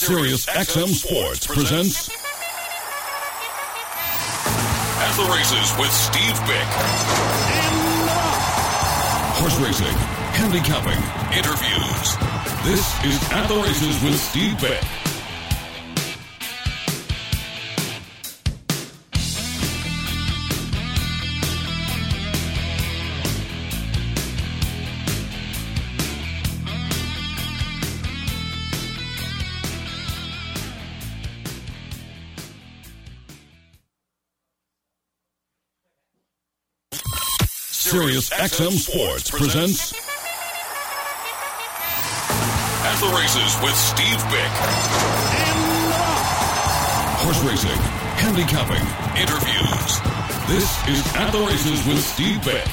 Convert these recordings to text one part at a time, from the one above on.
Sirius XM Sports presents At the Races with Steve Bick. Horse racing, handicapping, interviews. This is At the Races with Steve Bick. Sirius XM Sports presents At the Races with Steve Bick. Horse racing, handicapping, interviews. This is At the Races with Steve Bick.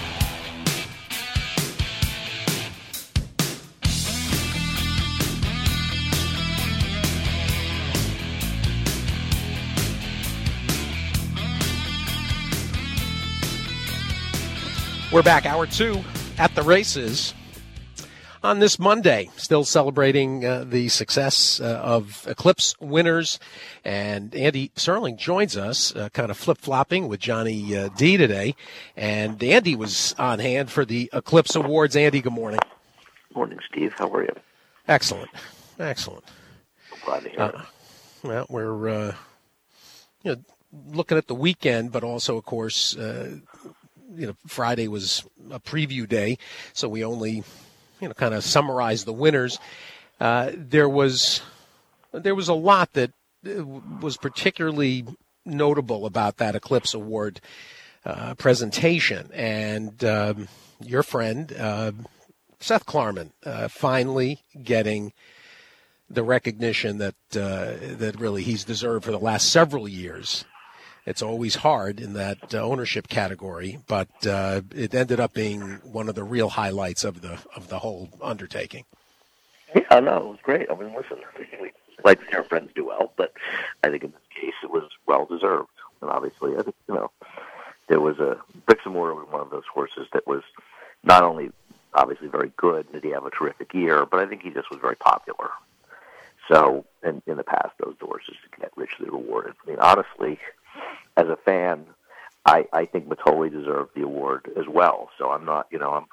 We're back, hour two, At the Races on this Monday, still celebrating the success of Eclipse winners. And Andy Serling joins us, kind of flip-flopping with Johnny D today. And Andy was on hand for the Eclipse Awards. Andy, good morning. Morning, Steve. How are you? Excellent. Excellent. Glad to hear it. Well, we're looking at the weekend, but also, of course, Friday was a preview day, so we only, kind of summarized the winners. There was a lot that was particularly notable about that Eclipse Award presentation, and your friend Seth Klarman finally getting the recognition that really he's deserved for the last several years. It's always hard in that ownership category, but it ended up being one of the real highlights of the whole undertaking. Yeah, no, it was great. I mean, listen, we like to see our friends do well, but I think in this case it was well deserved. And obviously, I think there was Bricks and Mortar was one of those horses that was not only obviously very good, did he have a terrific year, but I think he just was very popular. So, in the past, those horses get richly rewarded. I mean, honestly, as a fan, I think Mitole deserved the award as well. So I'm not,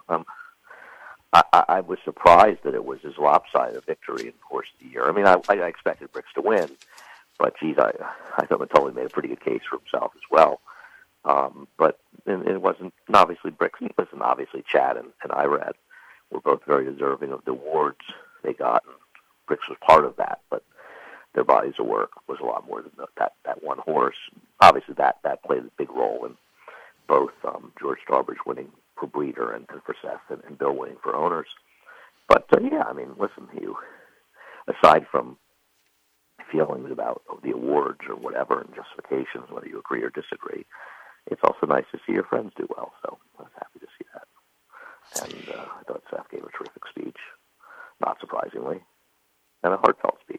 I was surprised that it was his lopsided victory in Horse of the Year. I mean, I expected Bricks to win, but geez, I thought Mitole made a pretty good case for himself as well. But it wasn't, and obviously Bricks, listen, obviously Chad and Irad were both very deserving of the awards they got, and Bricks was part of that, but their bodies of work was a lot more than that one horse. Obviously, that played a big role in both George Starbridge winning for breeder and for Seth and Bill winning for owners. But, yeah, I mean, listen, aside from feelings about the awards or whatever and justifications, whether you agree or disagree, it's also nice to see your friends do well. So I was happy to see that. And I thought Seth gave a terrific speech, not surprisingly, and a heartfelt speech.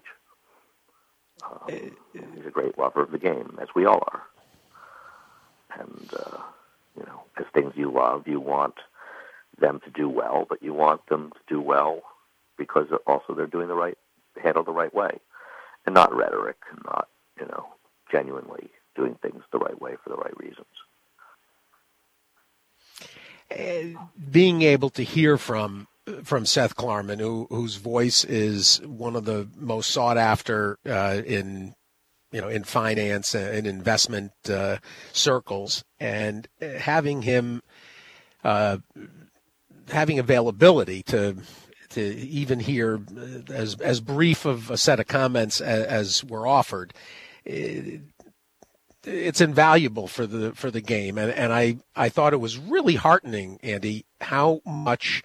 He's a great lover of the game, as we all are. And, as things you love, you want them to do well, but you want them to do well because also they're doing handled the right way. And not rhetoric, and not, genuinely doing things the right way for the right reasons. Being able to hear from Seth Klarman, whose voice is one of the most sought after in finance and investment circles, and having him having availability to even hear as brief of a set of comments as were offered, it's invaluable for the game, and I thought it was really heartening, Andy, how much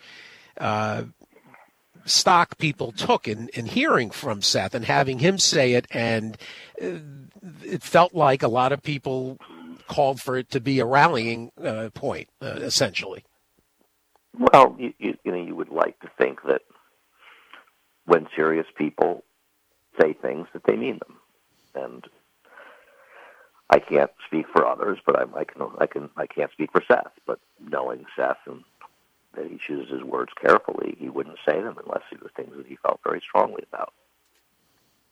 stock people took in hearing from Seth and having him say it, and it felt like a lot of people called for it to be a rallying point, essentially. Well, you would like to think that when serious people say things that they mean them, and I can't speak for others, but I can't speak for Seth. But knowing Seth and that he chooses his words carefully, he wouldn't say them unless it was things that he felt very strongly about.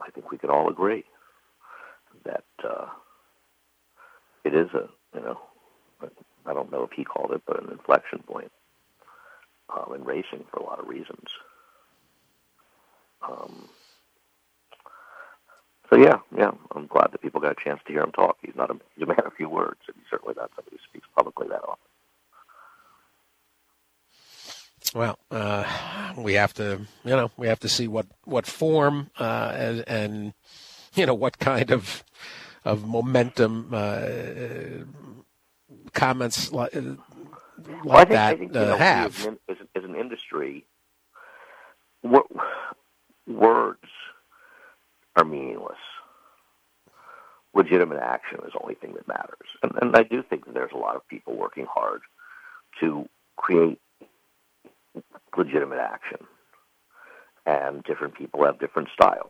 I think we can all agree that it is I don't know if he called it, but an inflection point in racing for a lot of reasons. So yeah, I'm glad that people got a chance to hear him talk. He's a man of few words, and he's certainly not somebody who speaks publicly that often. Well, we have to see what form and what kind of momentum comments like I think have. As an industry, words are meaningless. Legitimate action is the only thing that matters. And I do think that there's a lot of people working hard to create legitimate action. And different people have different styles.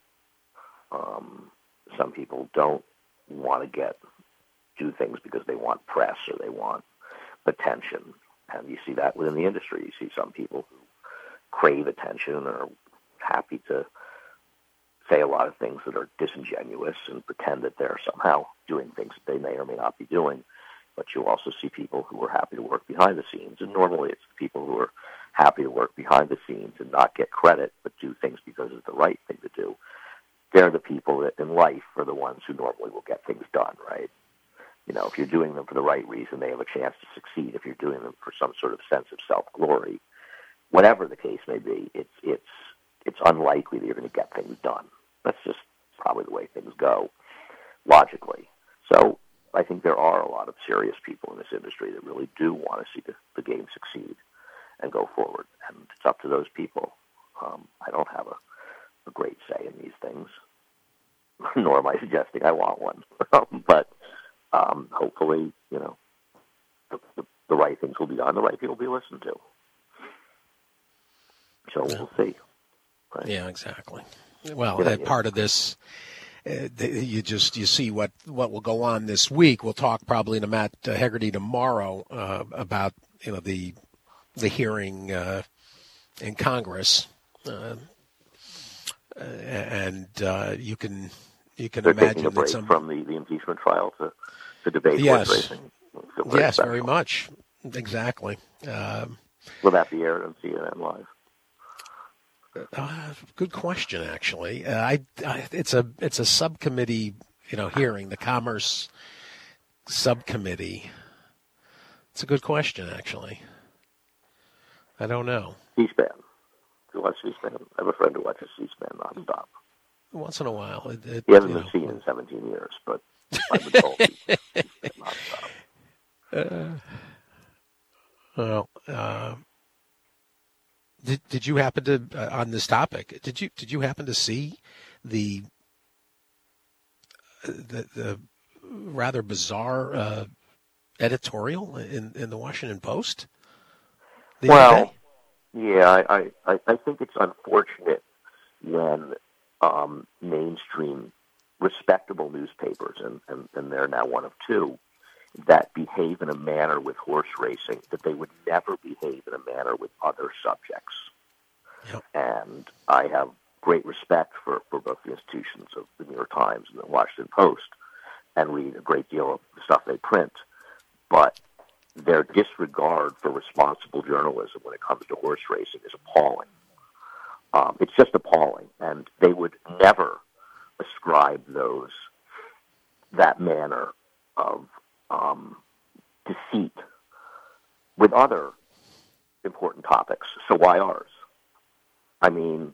Some people don't want to do things because they want press or they want attention. And you see that within the industry. You see some people who crave attention and are happy to say a lot of things that are disingenuous and pretend that they're somehow doing things that they may or may not be doing. But you also see people who are happy to work behind the scenes. And normally it's the people who are happy to work behind the scenes and not get credit, but do things because it's the right thing to do. They're the people that in life are the ones who normally will get things done, right? If you're doing them for the right reason, they have a chance to succeed. If you're doing them for some sort of sense of self-glory, whatever the case may be, it's unlikely that you're going to get things done. That's just probably the way things go, logically. So I think there are a lot of serious people in this industry that really do want to see the game succeed and go forward. And it's up to those people. I don't have a great say in these things, nor am I suggesting I want one. But hopefully, the right things will be done, the right people will be listened to. So we'll see. Right? Yeah, exactly. Well, part of this, you see what will go on this week. We'll talk probably to Matt Hegarty tomorrow about the hearing in Congress, and you can They're imagine taking a break that from the impeachment trial to debate horse racing. Yes, very much, exactly. Will that be aired on CNN Live? Good question, actually. It's a subcommittee, hearing, the Commerce Subcommittee. It's a good question, actually. I don't know. C-SPAN. Do you watch C-SPAN? I have a friend who watches C-SPAN nonstop. Once in a while. He hasn't been seen in 17 years, but I've been told he's nonstop. Did you happen to on this topic? Did you happen to see the rather bizarre editorial in the Washington Post? Well, yeah, I think it's unfortunate when mainstream respectable newspapers, and they're now one of two, that behave in a manner with horse racing that they would never behave in a manner with other subjects. Yep. And I have great respect for both the institutions of the New York Times and the Washington Post, and read a great deal of the stuff they print. But their disregard for responsible journalism when it comes to horse racing is appalling. It's just appalling, and they would never ascribe that manner of deceit with other important topics. So why ours? I mean,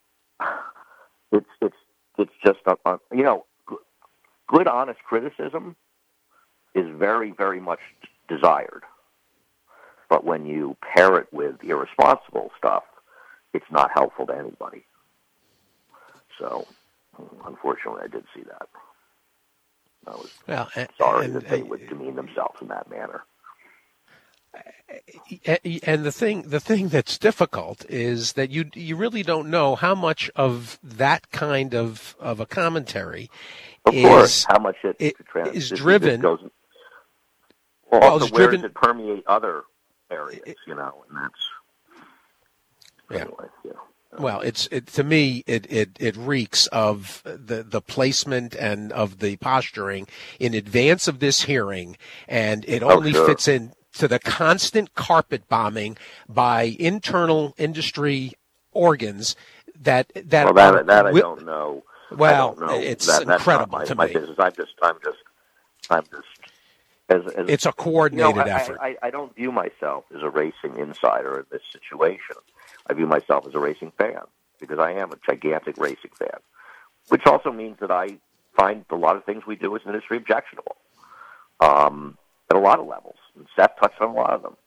it's just good, honest criticism is very, very much desired. But when you pair it with irresponsible stuff, it's not helpful to anybody. So, unfortunately, I did see that. I was sorry that they would demean themselves in that manner. And the thing that's difficult is that you really don't know how much of that kind of a commentary how much it is driven. Where does it permeate other areas? And that's anyway. Yeah. Well, to me it reeks of the placement and of the posturing in advance of this hearing, and it only fits in to the constant carpet bombing by internal industry organs that I don't know. Well, I don't know. It's that's incredible not to my me. business. I'm just it's a coordinated effort. I don't view myself as a racing insider in this situation. I view myself as a racing fan because I am a gigantic racing fan, which also means that I find a lot of things we do as an industry objectionable at a lot of levels. And Seth touched on a lot of them.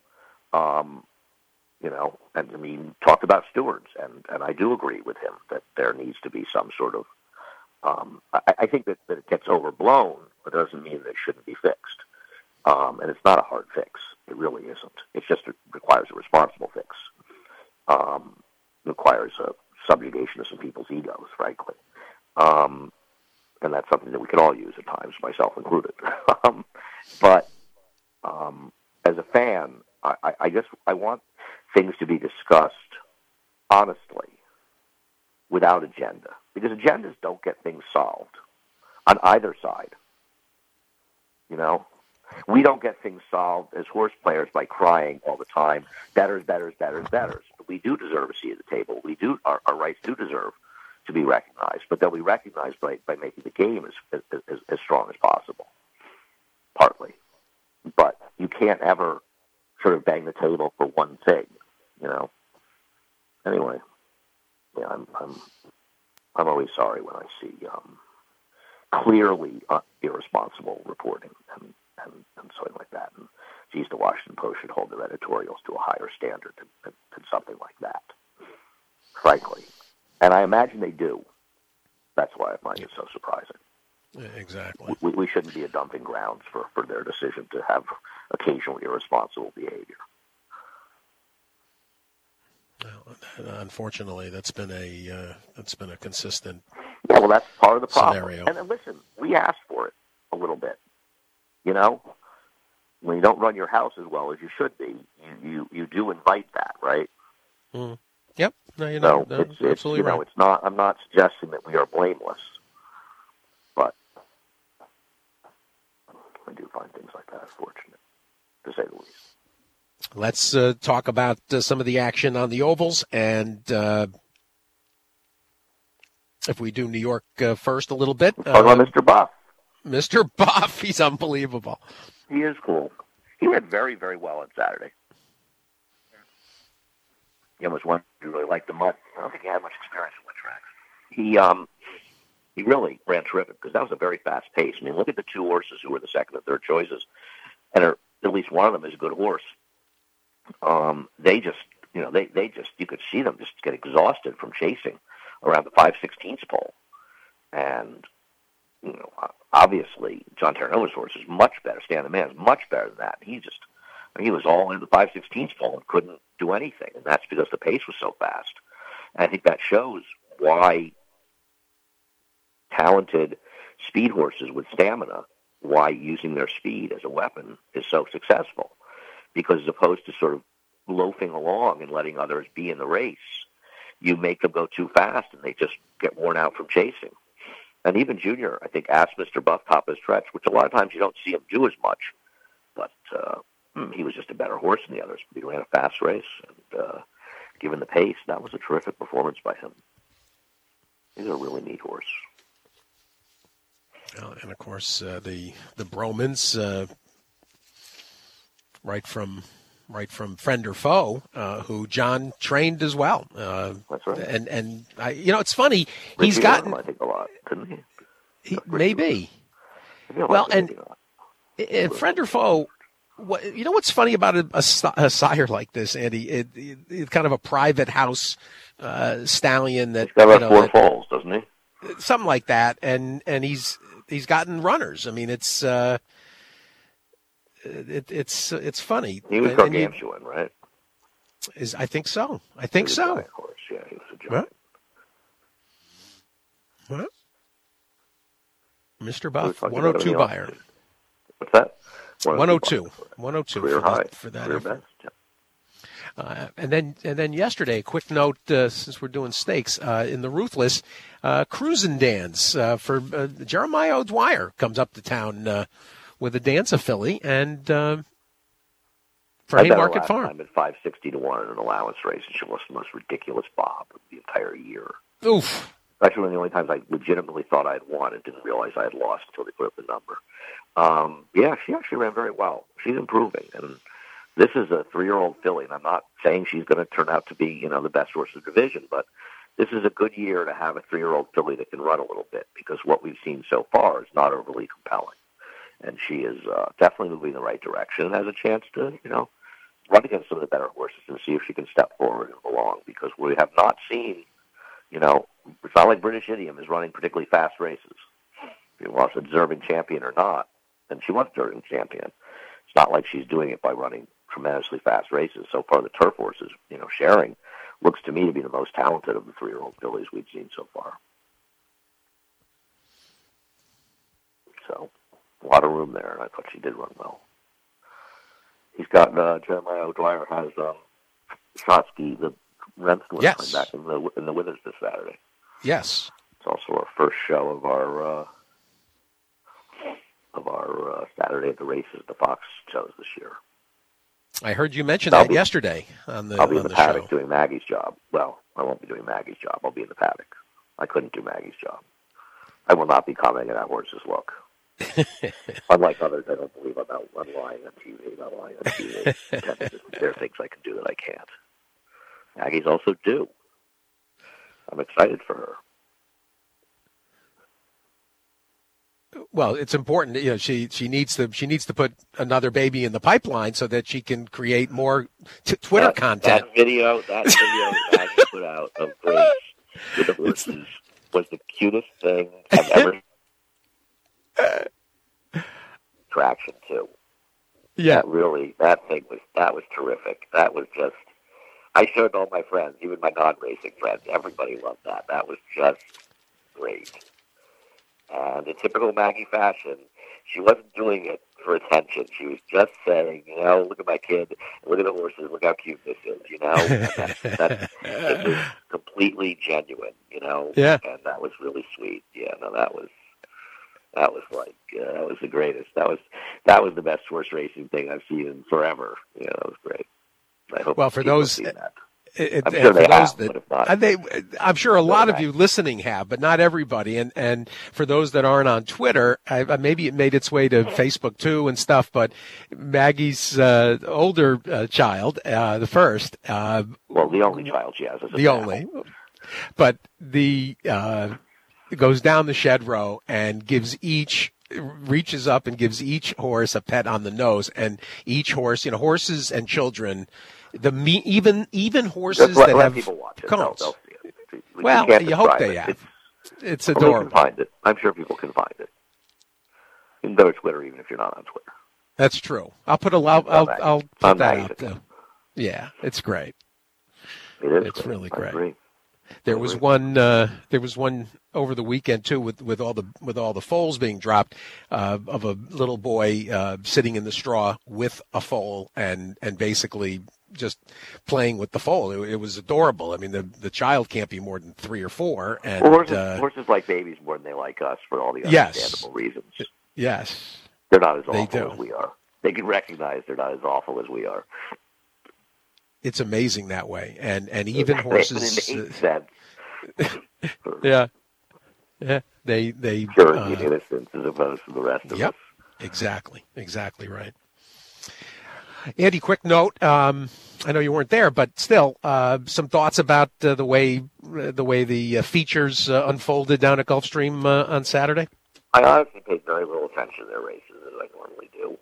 And I mean, talked about stewards, and I do agree with him that there needs to be some sort of. I think that it gets overblown, but it doesn't mean that it shouldn't be fixed. And it's not a hard fix. It really isn't. It just requires a responsible fix. It requires a subjugation of some people's egos, frankly. And that's something that we could all use at times, myself included. But as a fan, I want things to be discussed honestly, without agenda. Because agendas don't get things solved on either side. We don't get things solved as horse players by crying all the time, betters. But we do deserve a seat at the table. Our rights do deserve to be recognized, but they'll be recognized by making the game as strong as possible, partly. But you can't ever sort of bang the table for one thing, Anyway, yeah, I'm always sorry when I see clearly irresponsible reporting and something like that. And geez, the Washington Post should hold their editorials to a higher standard than something like that, frankly. And I imagine they do. That's why I find it so surprising. Yeah, exactly. We shouldn't be a dumping grounds for their decision to have occasionally irresponsible behavior. Well, unfortunately, that's been a consistent. Yeah, well, that's part of the problem. Scenario. And listen, we asked for it a little bit. When you don't run your house as well as you should be, you do invite that, right? Mm. Yep. No, it's absolutely right. It's not. I'm not suggesting that we are blameless, but I do find things like that unfortunate, to say the least. Let's talk about some of the action on the ovals, and if we do New York first a little bit. Talk about Mr. Buff. Mr. Buff, he's unbelievable. He is cool. He ran very, very well on Saturday. He almost won. He really liked the mud. I don't think he had much experience in wet tracks. He really ran terrific because that was a very fast pace. I mean, look at the two horses who were the second and third choices, and at least one of them is a good horse. They just, you could see them just get exhausted from chasing around the 5/16 pole. And, obviously John Terranova's horse is much better. Stan the Man is much better than that. He was all in the 5/16 pole and couldn't do anything. And that's because the pace was so fast. And I think that shows why talented speed horses with stamina, why using their speed as a weapon is so successful. Because as opposed to sort of loafing along and letting others be in the race, you make them go too fast and they just get worn out from chasing. And even Junior, I think, asked Mr. Buff top of his stretch, which a lot of times you don't see him do as much. But he was just a better horse than the others. He ran a fast race, and given the pace, that was a terrific performance by him. He's a really neat horse. And of course, the Bromans, right from friend or foe, who John trained as well. That's right. And it's funny. Richie He's gotten, I think, a lot, couldn't he? Maybe. Well, and friend or foe. What's funny about a sire like this, Andy? It's kind of a private house stallion that he's got about four foals, doesn't he? Something like that, and he's gotten runners. I mean, it's funny. He was gargantuan, right? I think so. I think so. Of course, yeah, he was a giant. What? Mr. Buff, 102 buyer. What's that? 102. 102 career high for that career effort. best. And then yesterday, a quick note, since we're doing stakes, in the Ruthless, cruising dance for Jeremiah O'Dwyer comes up to town with a dance filly, and for Haymarket Farm. Time at 560 to 1 in an allowance race, and she lost the most ridiculous bob of the entire year. Oof. Actually, one of the only times I legitimately thought I had won and didn't realize I had lost until they put up the number. Yeah, she actually ran very well. She's improving, and this is a 3-year-old filly, and I'm not saying she's going to turn out to be, the best horse of the division, but this is a good year to have a 3-year-old filly that can run a little bit, because what we've seen so far is not overly compelling. And she is definitely moving in the right direction and has a chance to, run against some of the better horses and see if she can step forward and belong, because we have not seen, it's not like British Idiom is running particularly fast races. If she was a deserving champion or not, and she was a deserving champion. It's not like she's doing it by running tremendously fast races. So far, the turf horses, Sharing, looks to me to be the most talented of the 3-year-old fillies we've seen so far. So, a lot of room there, and I thought she did run well. He's got, Jeremiah O'Dwyer has Shotsky, the Remsen was coming back in the Withers this Saturday. Yes. It's also our first show of our Saturday at the races, the Fox shows this year. I heard you mention that yesterday on the show. I'll be in the paddock doing Maggie's job. Well, I won't be doing Maggie's job. I'll be in the paddock. I couldn't do Maggie's job. I will not be commenting on that horse's look. Unlike others, I don't believe I'm lying on TV. Not lying on TV. There are things I can do that I can't. Maggie's also due. I'm excited for her. Well, it's important. She needs to put another baby in the pipeline so that she can create more Twitter content. That video Maggie put out of Grace with the horses was the cutest thing I've ever. Traction too. Yeah, that was terrific. That was just. I showed all my friends, even my non-racing friends. Everybody loved that. That was just great. And in typical Maggie fashion, she wasn't doing it for attention. She was just saying, look at my kid, look at the horses, look how cute this is, it was completely genuine, Yeah. And that was really sweet. Yeah, no, that was the greatest. That was the best horse racing thing I've seen in forever. Yeah, that was great. I hope for those. I'm sure they have, but if not, I'm sure a lot of you listening have, but not everybody. And for those that aren't on Twitter, maybe it made its way to Facebook too and stuff. But Maggie's older child, the first, the only child she has, is the only, but goes down the shed row and reaches up and gives each horse a pet on the nose, and each horse, horses and children. Even horses that have people watch it. cones. They'll see it. Well, you hope they have. It's adorable. Can find it. I'm sure people can find it. You can go to Twitter even if you're not on Twitter. That's true. I'll put I'll put that out there. Yeah, it's great. It's great. really great. There was one over the weekend too, with all the foals being dropped, of a little boy sitting in the straw with a foal and basically just playing with the foal. It was adorable. I mean, the child can't be more than 3 or 4. And horses like babies more than they like us for all the understandable reasons. Yes, they're not as awful as we are. They can recognize they're not as awful as we are. It's amazing that way, and even horses. Yeah. They purity and innocence as opposed to the rest of us. Exactly right. Andy, quick note. I know you weren't there, but still, some thoughts about the way the features unfolded down at Gulfstream on Saturday. I honestly paid very little attention to their races as I normally do.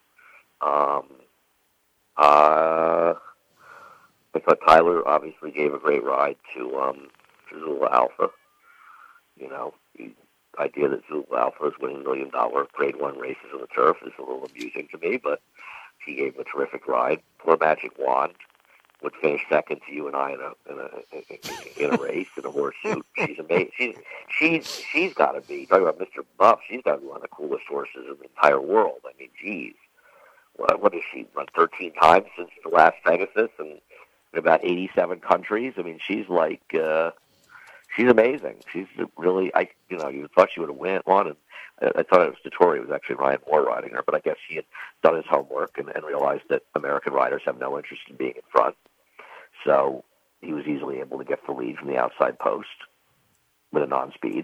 I thought Tyler obviously gave a great ride to Zula Alpha. The idea that Zula Alpha is winning $1 million Grade 1 races on the turf is a little amusing to me, but he gave a terrific ride. Poor Magic Wand would finish second to you and I in a race in a horseshoe. She's amazing. She's got to be, talking about Mr. Buff, she's got to be one of the coolest horses in the entire world. I mean, geez. What has she run 13 times since the last Pegasus? And in about 87 countries. I mean, she's like, she's amazing. She's really, you thought she would have won, and I thought it was Dettori. It was actually Ryan Moore riding her, but I guess he had done his homework and realized that American riders have no interest in being in front. So he was easily able to get the lead from the outside post with a non-speed.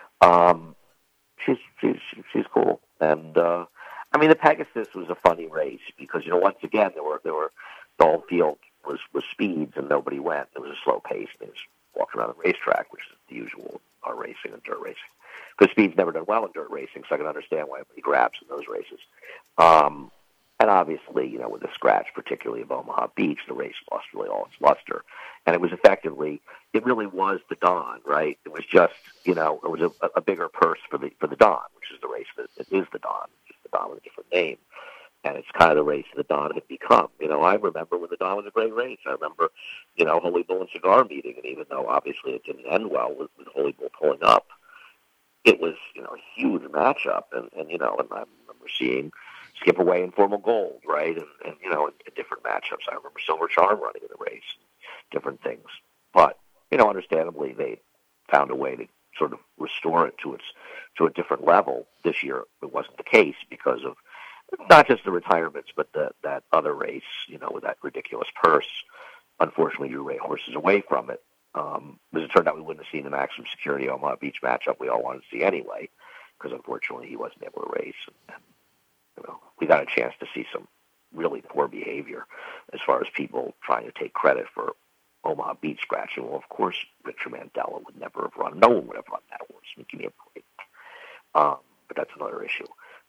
She's cool, and I mean, the Pegasus was a funny race because once again there were the whole field was speeds and nobody went. It was a slow pace. And they just walked around the racetrack, which is the usual car racing and dirt racing. Because speed's never done well in dirt racing, so I can understand why everybody grabs in those races. And obviously, with the scratch, particularly of Omaha Beach, the race lost really all its luster. And it was effectively, it really was the Dawn, right? It was just, it was a bigger purse for the Dawn, which is the race that it is the Dawn, just the Dawn with a different name. And it's kind of the race the Dawn had become. I remember when the Dawn was a great race. I remember, Holy Bull and Cigar meeting, and even though obviously it didn't end well with Holy Bull pulling up, it was, a huge matchup. And I remember seeing Skip Away in Formal Gold, right? And in different matchups. I remember Silver Charm running in the race, different things. But, understandably, they found a way to sort of restore it to a different level. This year, it wasn't the case because of not just the retirements, but that other race, with that ridiculous purse, unfortunately drew horses away from it. As it turned out, we wouldn't have seen the maximum security Omaha Beach matchup we all wanted to see anyway, because unfortunately he wasn't able to race. And we got a chance to see some really poor behavior as far as people trying to take credit for Omaha Beach scratching. Well, of course, Richard Mandella would never have run. No one would have run that horse. Give me a break. But that's another issue.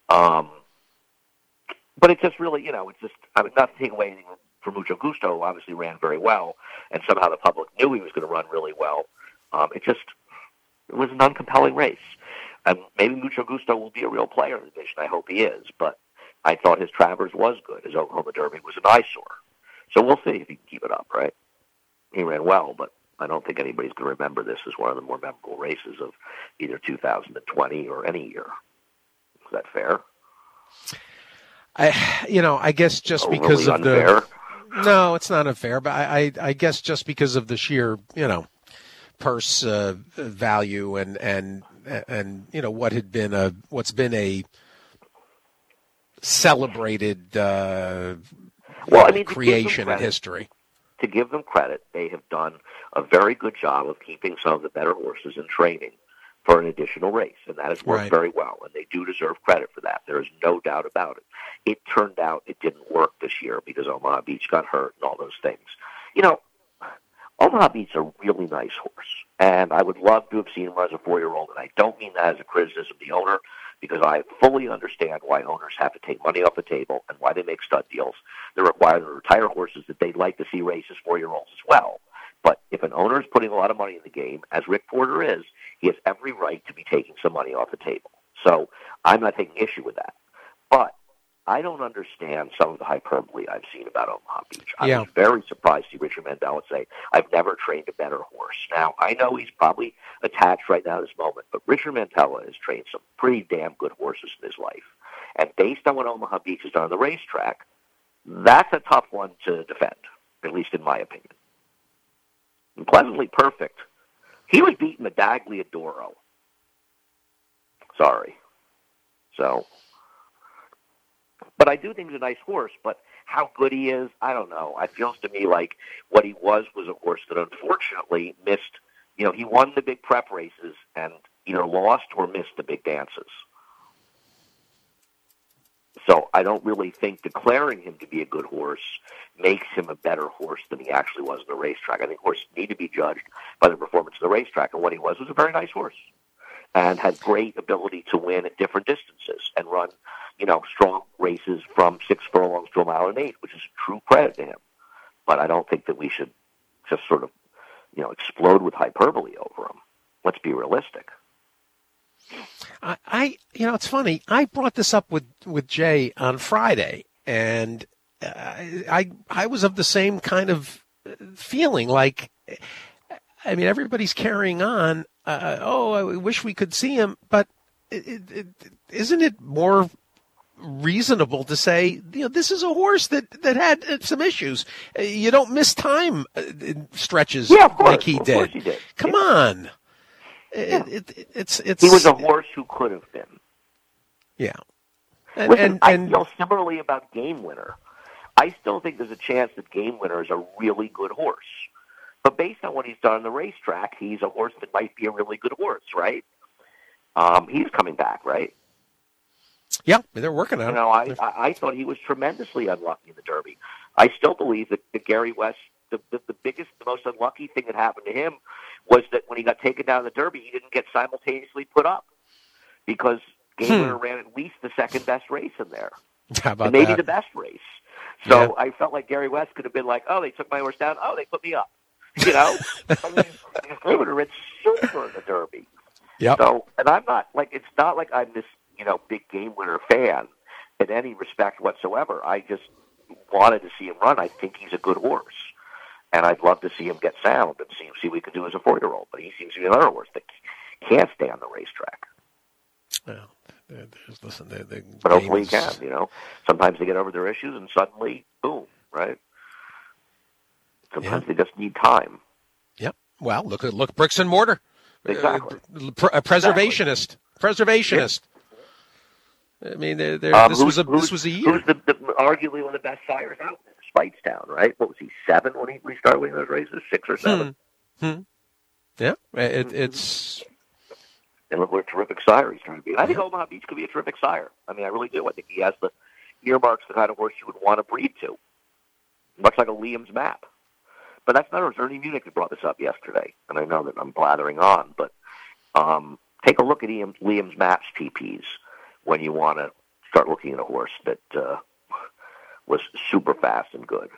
But it's just really, it's just, not to take away anything from Mucho Gusto, who obviously ran very well, and somehow the public knew he was going to run really well. It was an uncompelling race. And maybe Mucho Gusto will be a real player in the division. I hope he is. But I thought his Travers was good. His Oklahoma Derby was an eyesore. So we'll see if he can keep it up, right? He ran well, but I don't think anybody's going to remember this as one of the more memorable races of either 2020 or any year. Is that fair? I guess just because of unfair? No, it's not unfair, but I guess just because of the sheer, purse value and what's been a celebrated creation in history. To give them credit, they have done a very good job of keeping some of the better horses in training for an additional race, and that has worked very well, and they do deserve credit for that. There is no doubt about it. It turned out it didn't work this year because Omaha Beach got hurt and all those things. Omaha Beach is a really nice horse, and I would love to have seen him as a 4-year-old, and I don't mean that as a criticism of the owner, because I fully understand why owners have to take money off the table and why they make stud deals. They're required to retire horses that they'd like to see race as 4-year-olds as well. But if an owner is putting a lot of money in the game, as Rick Porter is, he has every right to be taking some money off the table. So I'm not taking issue with that. But I don't understand some of the hyperbole I've seen about Omaha Beach. I was very surprised to see Richard Mandella say, I've never trained a better horse. Now, I know he's probably attached right now at this moment, but Richard Mandella has trained some pretty damn good horses in his life. And based on what Omaha Beach has done on the racetrack, that's a tough one to defend, at least in my opinion. And Pleasantly Perfect, he was beating Medagliadoro. Sorry. But I do think he's a nice horse, but how good he is, I don't know. It feels to me like what he was a horse that unfortunately missed, he won the big prep races and either lost or missed the big dances. So I don't really think declaring him to be a good horse makes him a better horse than he actually was on the racetrack. I think horses need to be judged by the performance of the racetrack, and what he was a very nice horse and had great ability to win at different distances and run, strong races from 6 furlongs to 1 mile and 8, which is true credit to him. But I don't think that we should just sort of, explode with hyperbole over him. Let's be realistic. It's funny. I brought this up with Jay on Friday, and I was of the same kind of feeling. Like, everybody's carrying on. I wish we could see him, but isn't it more reasonable to say, this is a horse that had some issues. You don't miss time stretches like he did. Of course he did. Come on. Yeah. It's he was a horse who could have been. Yeah. Listen, I feel similarly about Game Winner. I still think there's a chance that Game Winner is a really good horse. But based on what he's done on the racetrack, he's a horse that might be a really good horse, right? He's coming back, right? Yeah, they're working on it. I thought he was tremendously unlucky in the Derby. I still believe that Gary West, the most unlucky thing that happened to him was that when he got taken down in the Derby, he didn't get simultaneously put up because Game Winner ran at least the second best race in there. How about maybe that? the best race. So I felt like Gary West could have been like, oh, they took my horse down. Oh, they put me up. I mean, they would have ridden super in the Derby. Yep. So, and I'm not like, it's not like I'm this, big Game Winner fan in any respect whatsoever. I just wanted to see him run. I think he's a good horse. And I'd love to see him get sound and see what he can do as a 4-year-old. But he seems to be another horse that can't stay on the racetrack. Well, listen, but hopefully he can, Sometimes they get over their issues and suddenly, boom, right? Sometimes they just need time. Yep. Well, look, bricks and mortar. Exactly. A preservationist. Preservationist. Yeah. I mean, this was a year. Who's arguably one of the best sires out there? Speightstown, right? What was he, 7 when he started winning those races? 6 or 7? Yeah, it's. And look what a terrific sire he's trying to be. I think Omaha Beach could be a terrific sire. I mean, I really do. I think he has the earmarks, the kind of horse you would want to breed to, much like a Liam's Map. But that's not Ernie Munich that brought this up yesterday, and I know that I'm blathering on, but take a look at Liam's Map's TPs when you want to start looking at a horse that was super fast and good.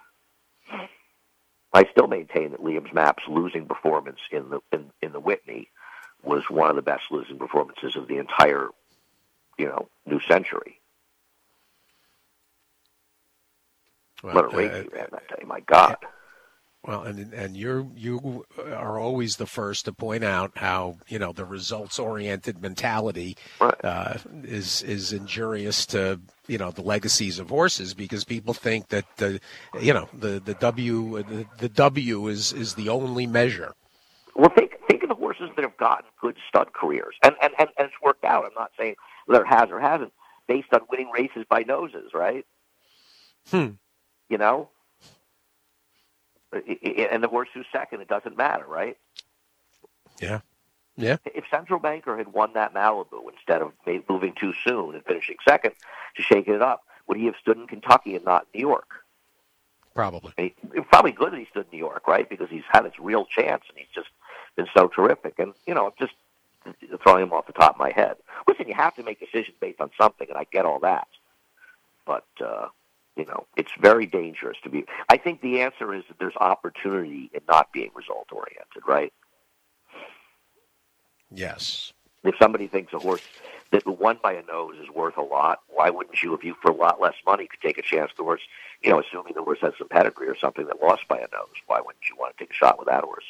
I still maintain that Liam's Map's losing performance in the Whitney was one of the best losing performances of the entire, new century. Well, what a race he ran that day! My God. Well, and you are always the first to point out how the results-oriented mentality is injurious to the legacies of horses, because people think that the W is the only measure. Well, think of the horses that have gotten good stud careers, and it's worked out. I'm not saying whether it has or hasn't, based on winning races by noses, right? And the horse who's second, it doesn't matter, right? Yeah. Yeah. If Central Banker had won that Malibu instead of moving too soon and finishing second to shake it up, would he have stood in Kentucky and not New York? Probably. It's probably good that he stood in New York, right? Because he's had his real chance and he's just been so terrific. And, just throwing him off the top of my head. Listen, you have to make decisions based on something, and I get all that. But, it's very dangerous to be. I think the answer is that there's opportunity in not being result-oriented, right? Yes. If somebody thinks a horse that won by a nose is worth a lot, why wouldn't you, if you for a lot less money could take a chance the horse, assuming the horse has some pedigree or something that lost by a nose, why wouldn't you want to take a shot with that horse?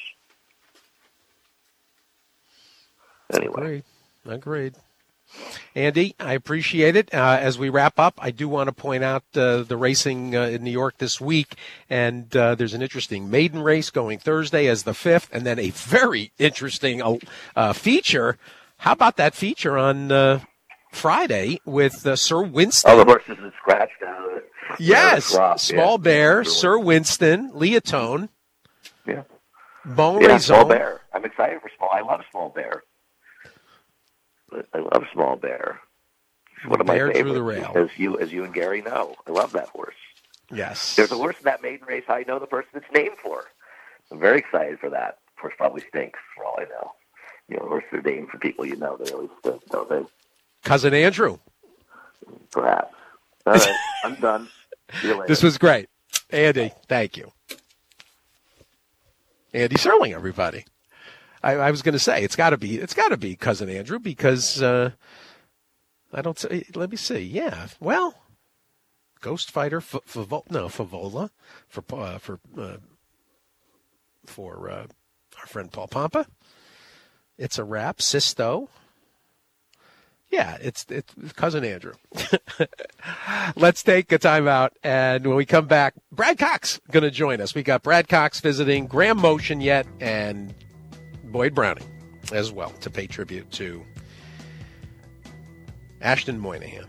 Anyway. Agreed. Andy, I appreciate it. As we wrap up, I do want to point out the racing in New York this week, and there's an interesting maiden race going Thursday as the 5th, and then a very interesting feature. How about that feature on Friday with Sir Winston? Oh, the horses that scratched out. Yes, Small Bear, Sir Winston, Leotone. Yeah. Bon Small Raison. Bear. I'm excited for Small. I love Small Bear. I love Small Bear. It's one of my favorites. Through the rail. As you and Gary know, I love that horse. Yes. There's a horse in that maiden race I know the person it's named for. I'm very excited for that. The horse probably stinks, for all I know. Horses are named for people they always stink, don't they? Cousin Andrew. Perhaps. All right, I'm done. See you later. This was great. Andy, thank you. Andy Serling, everybody. I was going to say it's got to be Cousin Andrew, because I don't say. Let me see. Yeah, well, Ghost Fighter, Favola for our friend Paul Pompa. It's a Wrap, Sisto, Yeah, it's Cousin Andrew. Let's take a timeout, and when we come back, Brad Cox going to join us. We got Brad Cox visiting, Graham Motion yet, and Boyd Browning as well to pay tribute to Ashton Moynihan.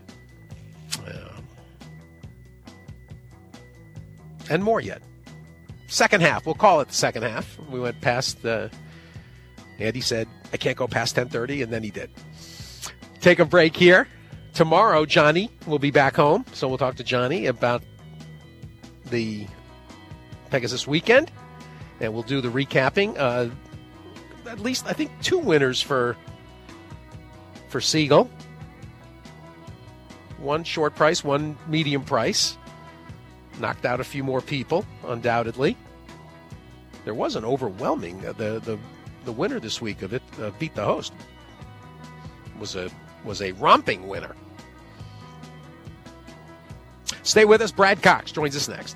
And more yet. Second half. We'll call it the second half. We went past Andy said, I can't go past 10:30, and then he did. Take a break here. Tomorrow, Johnny will be back home, so we'll talk to Johnny about the Pegasus weekend, and we'll do the recapping. At least, I think, 2 winners for Siegel. 1 short price, 1 medium price. Knocked out a few more people, undoubtedly. There was an overwhelming, the winner this week of it, Beat the Host, was a romping winner. Stay with us. Brad Cox joins us next.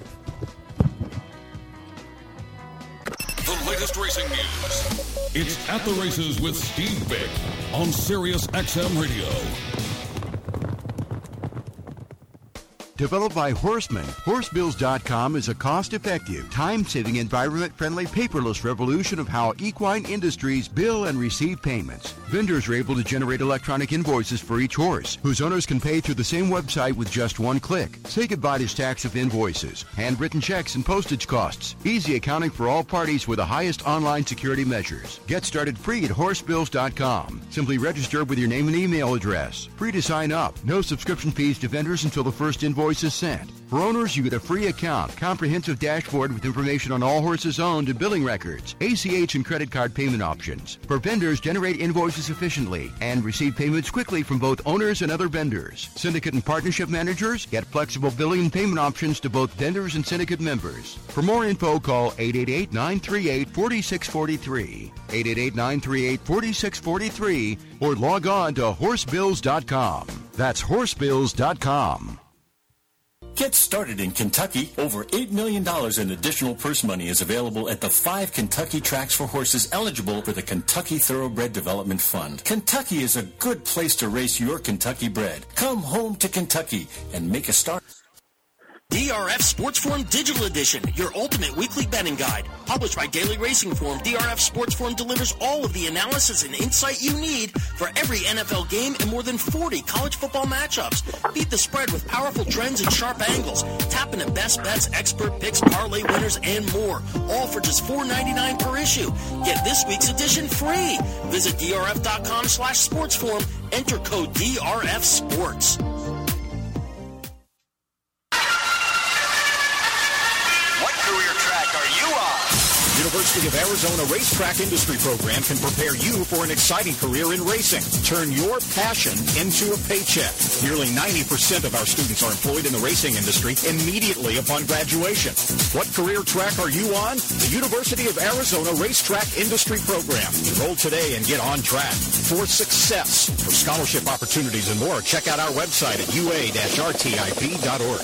The latest racing news. It's At the Races with Steve Bick on Sirius XM Radio. Developed by Horseman, Horsebills.com is a cost-effective, time-saving, environment-friendly, paperless revolution of how equine industries bill and receive payments. Vendors are able to generate electronic invoices for each horse, whose owners can pay through the same website with just 1 click. Say goodbye to stacks of invoices, handwritten checks, and postage costs. Easy accounting for all parties with the highest online security measures. Get started free at Horsebills.com. Simply register with your name and email address. Free to sign up. No subscription fees to vendors until the first invoice is sent. For owners, you get a free account, comprehensive dashboard with information on all horses owned and billing records, ACH and credit card payment options. For vendors, generate invoices efficiently and receive payments quickly from both owners and other vendors. Syndicate and partnership managers get flexible billing and payment options to both vendors and syndicate members. For more info, call 888-938-4643, 888-938-4643, or log on to Horsebills.com. That's Horsebills.com. Get started in Kentucky. Over $8 million in additional purse money is available at the 5 Kentucky tracks for horses eligible for the Kentucky Thoroughbred Development Fund. Kentucky is a good place to race your Kentucky bred. Come home to Kentucky and make a start. DRF Sports Forum Digital Edition, your ultimate weekly betting guide. Published by Daily Racing Form, DRF Sports Forum delivers all of the analysis and insight you need for every NFL game and more than 40 college football matchups. Beat the spread with powerful trends and sharp angles. Tap into best bets, expert picks, parlay winners, and more. All for just $4.99 per issue. Get this week's edition free. Visit drf.com/sportsforum. Enter code DRF Sports. University of Arizona Racetrack Industry Program can prepare you for an exciting career in racing. Turn your passion into a paycheck. Nearly 90% of our students are employed in the racing industry immediately upon graduation. What career track are you on? The University of Arizona Racetrack Industry Program. Enroll today and get on track for success. For scholarship opportunities and more, check out our website at ua-rtip.org.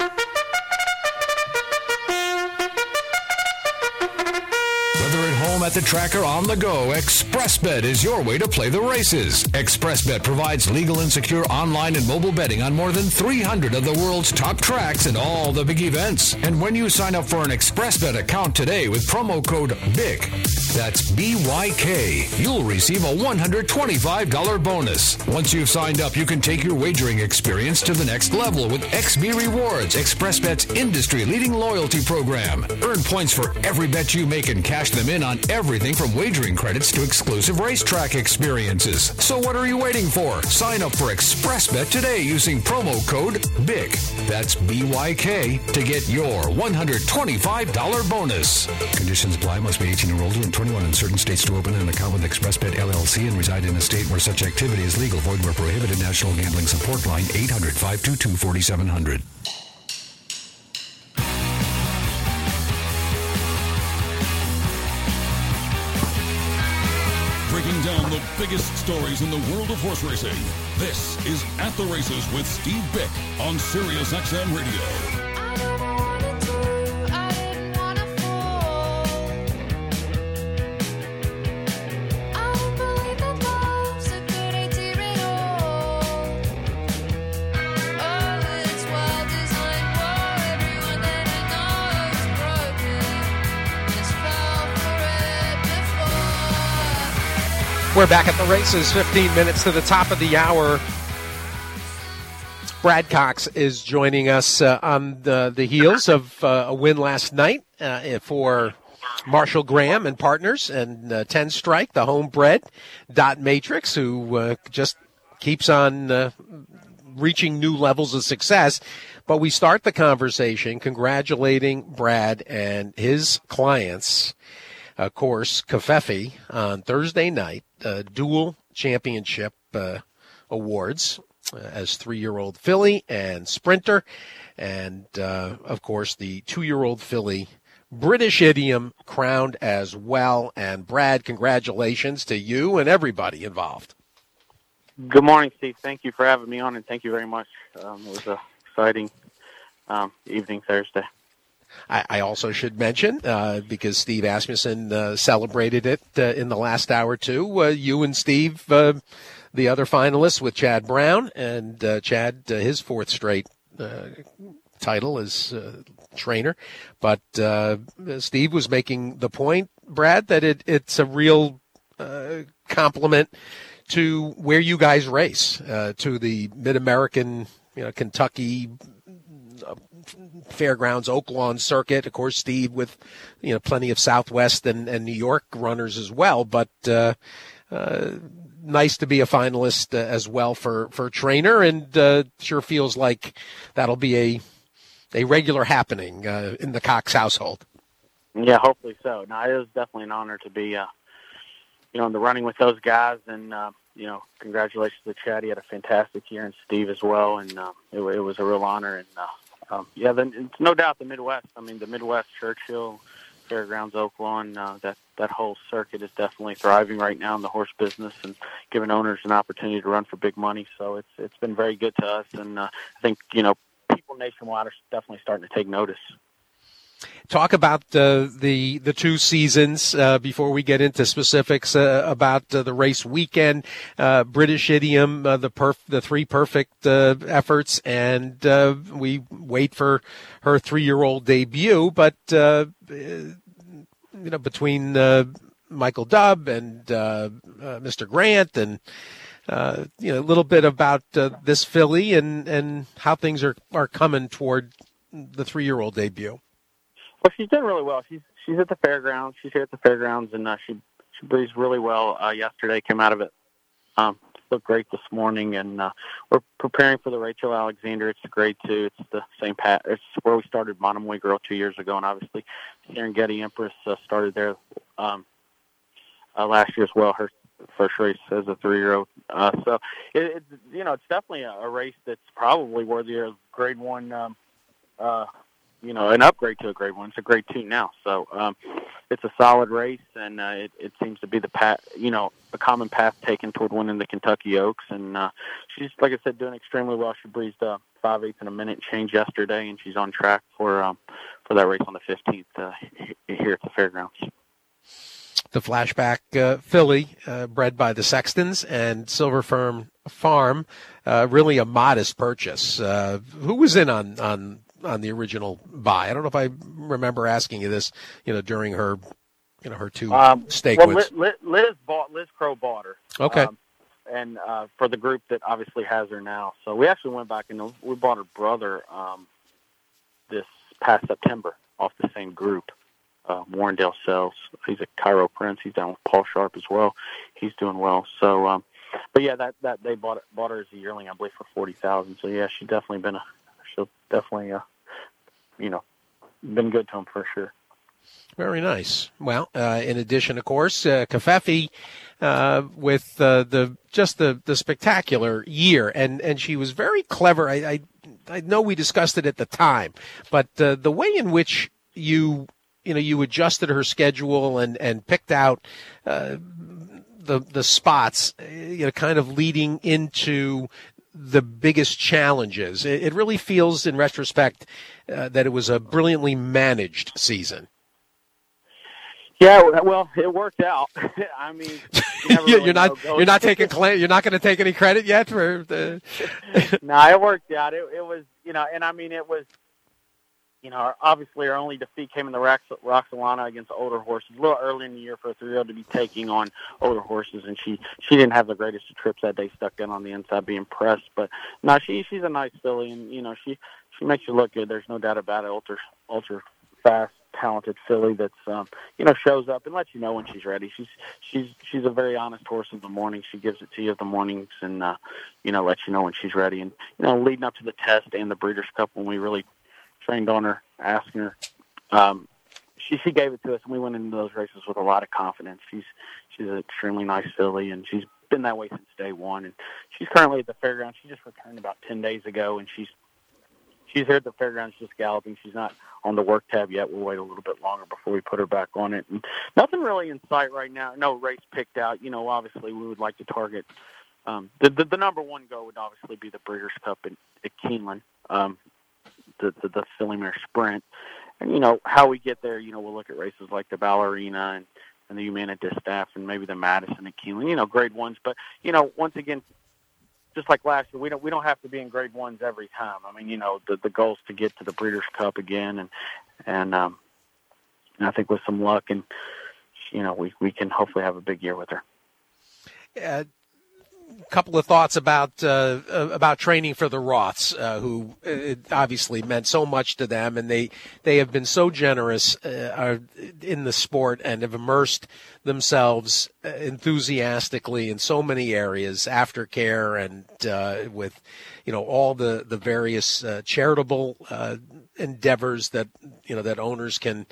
Home at the track or on the go, ExpressBet is your way to play the races. ExpressBet provides legal and secure online and mobile betting on more than 300 of the world's top tracks and all the big events. And when you sign up for an ExpressBet account today with promo code BIK, that's BYK, you'll receive a $125 bonus. Once you've signed up, you can take your wagering experience to the next level with XB Rewards, ExpressBet's industry-leading loyalty program. Earn points for every bet you make and cash them in on everything from wagering credits to exclusive racetrack experiences. So what are you waiting for? Sign up for ExpressBet today using promo code BIK. That's BYK to get your $125 bonus. Conditions apply. Must be 18 or older and 21 in certain states to open an account with ExpressBet LLC and reside in a state where such activity is legal. Void where prohibited. National Gambling Support Line 800-522-4700. Breaking down the biggest stories in the world of horse racing. This is At the Races with Steve Bick on Sirius XM Radio. We're back at the races, 15 minutes to the top of the hour. Brad Cox is joining us on the heels of a win last night for Marshall Graham and partners, and 10 Strike, the homebred dot matrix, who just keeps on reaching new levels of success. But we start the conversation congratulating Brad and his clients, of course, Covfefe, on Thursday night, dual championship awards as 3-year-old filly and sprinter, and, of course, the 2-year-old filly British Idiom crowned as well. And Brad, congratulations to you and everybody involved. Good morning, Steve. Thank you for having me on, and thank you very much. It was an exciting evening Thursday. I also should mention, because Steve Asmussen celebrated it in the last hour too, you and Steve, the other finalists, with Chad Brown, and Chad, his 4th straight title as trainer. But Steve was making the point, Brad, that it's a real compliment to where you guys race, to the Mid-American, Kentucky Fairgrounds, Oaklawn circuit. Of course, Steve with, plenty of Southwest and New York runners as well. But nice to be a finalist as well for trainer, and sure feels like that'll be a regular happening in the Cox household. Yeah, hopefully so. No, it was definitely an honor to be, in the running with those guys, and congratulations to Chad. He had a fantastic year, and Steve as well, and it was a real honor. And it's no doubt the Midwest. I mean, the Midwest, Churchill, Fairgrounds, Oaklawn, that whole circuit is definitely thriving right now in the horse business and giving owners an opportunity to run for big money. So it's been very good to us, and I think people nationwide are definitely starting to take notice. Talk about the 2 seasons before we get into specifics about the race weekend. British Idiom, the 3 perfect efforts, and we wait for her 3-year-old debut. But between Michael Dubb and Mr. Grant, and a little bit about this filly and how things are coming toward the 3-year-old debut. Well, she's done really well. She's at the fairgrounds. She's here at the fairgrounds, and she breezed really well yesterday. Came out of it, looked great this morning, and we're preparing for the Rachel Alexander. It's a grade 2. It's the same It's where we started Monomoy Girl 2 years ago, and obviously Serengeti Empress started there last year as well. Her first race as a 3-year-old. So it's definitely a race that's probably worthy of grade 1. An upgrade to a grade 1. It's a grade 2 now. So it's a solid race, and it seems to be the path, a common path taken toward winning the Kentucky Oaks. And she's, like I said, doing extremely well. She breezed 5/8 in a minute change yesterday, and she's on track for that race on the 15th here at the fairgrounds. The flashback filly, bred by the Sextons and Silver Fern Farm, really a modest purchase. Who was in on the original buy? I don't know if I remember asking you this, during her, her 2 stake wins. Liz Crow bought her. Okay. And for the group that obviously has her now. So we actually went back and we bought her brother this past September off the same group. Warrendale Sells. He's a Cairo Prince. He's down with Paul Sharp as well. He's doing well. So, but yeah, that they bought her as a yearling, I believe, for $40,000. So yeah, she'll definitely been good to him for sure. Very nice. Well, in addition, of course, Covfefe with the spectacular year, and she was very clever. I know we discussed it at the time, but the way in which you adjusted her schedule and picked out the spots, kind of leading into the biggest challenges. It really feels, in retrospect, that it was a brilliantly managed season. Yeah, well, it worked out. I mean, you're not taking you're not going to take any credit yet for the. No, it worked out. It was, and I mean, it was. Obviously our only defeat came in the Roxolana against older horses. A little early in the year for a 3-year-old to be taking on older horses, and she didn't have the greatest of trips that day, stuck in on the inside, being pressed. But no, she's a nice filly, and she makes you look good. There's no doubt about it. Ultra fast, talented filly that's shows up and lets you know when she's ready. She's a very honest horse in the morning. She gives it to you in the mornings, and lets you know when she's ready. And leading up to the test and the Breeders' Cup, when we really trained on her, asking her, she gave it to us, and we went into those races with a lot of confidence. She's an extremely nice filly, and she's been that way since day one. And she's currently at the fairgrounds. She just returned about 10 days ago, and she's here at the fairgrounds just galloping. She's not on the work tab yet. We'll wait a little bit longer before we put her back on it. And nothing really in sight right now. No race picked out. Obviously we would like to target the number one go would obviously be the Breeders' Cup at Keeneland, the filly mare sprint. And how we get there, we'll look at races like the Ballerina and the Humana Distaff and maybe the Madison at Keeneland, grade ones. But once again, just like last year, we don't have to be in grade ones every time. I mean, the goal is to get to the Breeders' Cup again, and I think with some luck, and we can hopefully have a big year with her. Couple of thoughts about training for the Roths, who obviously meant so much to them, and they have been so generous in the sport and have immersed themselves enthusiastically in so many areas, aftercare and with all the various charitable endeavors that that owners can